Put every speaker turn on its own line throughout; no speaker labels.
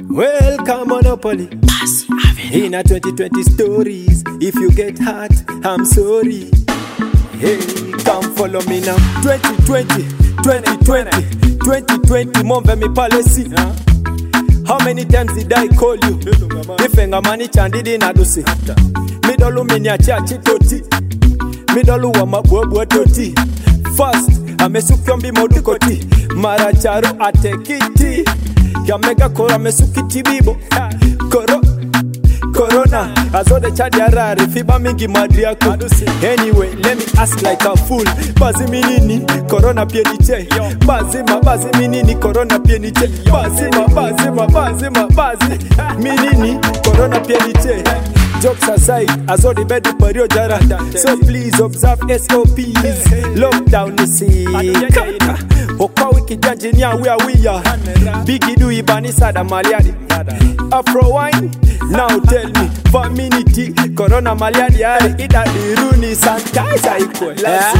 Welcome Monopoly in a 2020 stories. If you get hurt, I'm sorry. Hey, come follow me now. 2020, mombe mi policy. How many times did I call you? Ifenga mani chandidi na dusi. Midolu minya chachi toti. Midolu wa mabuebu toti. First, amesukyombi modukoti. Maracharo atekiti. Yamega kora mesukiti bibo. Corona, azode chadi arari, fiba mingi madriako. Anyway, let me ask like a fool. Bazi minini, corona pieniche. Bazi minini, corona pieniche. Bazi minini, corona pieniche. Jokes aside, azode bedi pario jara. So please observe SOPs. Lockdown is kaka. Okwa wiki janjinia where we are. Bigi du ibani sada maliadi. Afro wine, now tell me, famininity, corona maliadi ari. Ida diruni sanitizer ikwe.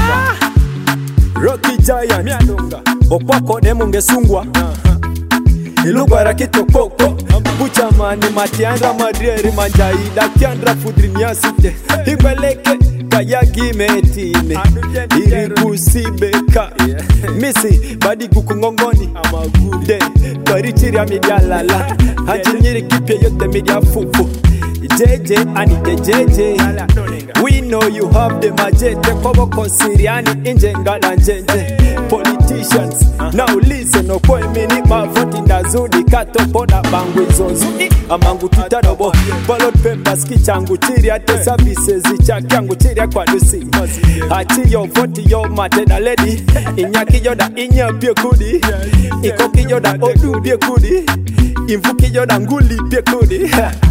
Rocky Giant, opoko demu ngesungwa. Ilugwa rakito koko. Buchamani matiandra madrieri manjaida. Kiandra fudrinia sute. Ibeleke kayagi metine. Iribusi beka. Misi badi gukungongoni. De barichiri ya media lala. Anjinyiri kipye yote media fufu. JJ anite JJ. We know you have the majete. Kobo konsiriani injenga na njenje. Politicians, now listen. Okwe mini mavoti ndazudi. Kato poda bangu zonzu. Amangu tutadobo. Ballot papers kichangu chiri. Ate services ichakangu chiri ya kwa dusi. Achi yo voti yo mateda lady. Inyaki yoda inya pie kudi. Ikoki yoda odu pie kudi. Imvuki yoda nguli pie kudi.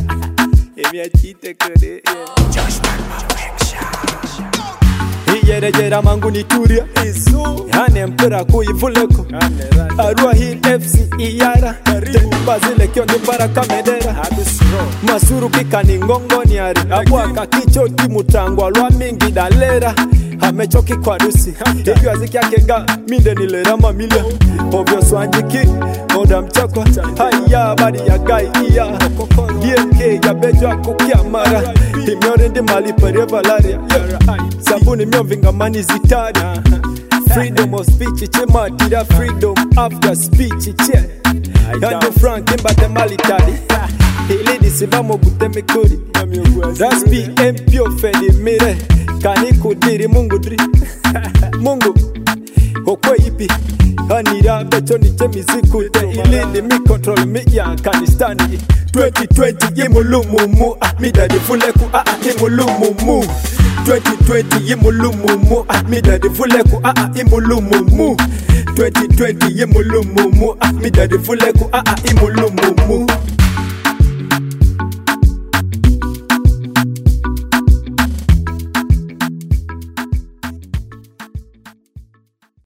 Iyerejera mangu nituria. Hane mpira kuivuleko. Arua hii FC iyara. Bazile kionde para kamedera. Masuru kika ni ngongoni ari. Abuaka kichoti mutangwa lwa mingi dalera. Hamechoki kwa rusi. Hiyo aziki yake ga minde nilera mamilia. Obyo swanjiki oda mchakwa. Haya badi ya gai iya. DMK ya bejwa kukia mara. Himiore ndi mali pere valaria. Sabuni mio vingamani zitari. Freedom of speech chema tira. Freedom after speech che. Yando Frank imbate mali tari. Hili disibamo guteme kuri. Raspi empio fedi mire. Kani kudiri mungu dri. Mungu okwe ipi. Hanira becho ni chemiziku. Te ilini mi control mi ya kanistani. 2020 yimulumumu. Midadi fuleku yimulumumu. 2020 yimulumumu. Midadi fuleku yimulumumu. 2020 yimulumumu. Midadi fuleku yimulumumu.